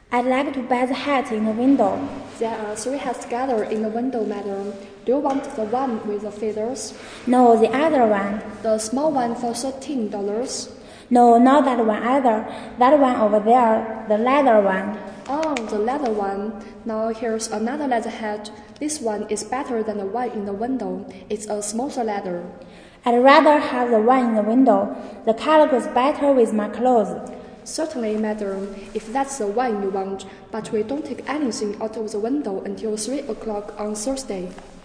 I'd like to buy the hat in the window. There are 3 hats gathered in the window, madam. Do you want the one with the feathers? No, the other one. The small one for $13. No, not that one either. That one over there, the leather one. Oh, the leather one. Now here's another leather hat. This one is better than the one in the window. It's a smoother leather. I'd rather have the one in the window. The color goes better with my clothes. Certainly, madam, if that's the one you want, but we don't take anything out of the window until 3 o'clock on Thursday.